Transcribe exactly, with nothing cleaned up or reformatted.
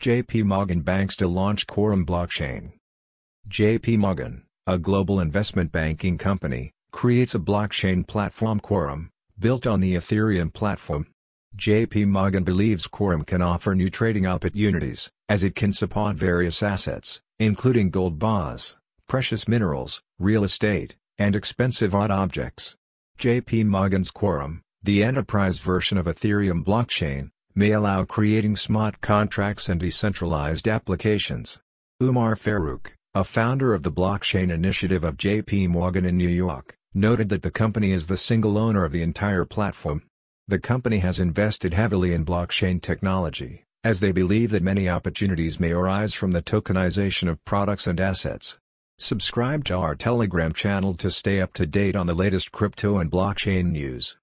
J P Morgan banks to launch Quorum blockchain. J P Morgan, a global investment banking company, creates a blockchain platform Quorum, built on the Ethereum platform. J P Morgan believes Quorum can offer new trading opportunities, as it can support various assets, including gold bars, precious minerals, real estate, and expensive art objects. J P Morgan's Quorum, the enterprise version of Ethereum blockchain, may allow creating smart contracts and decentralized applications. Umar Farouk, a founder of the blockchain initiative of J P Morgan in New York, noted that the company is the single owner of the entire platform. The company has invested heavily in blockchain technology, as they believe that many opportunities may arise from the tokenization of products and assets. Subscribe to our Telegram channel to stay up to date on the latest crypto and blockchain news.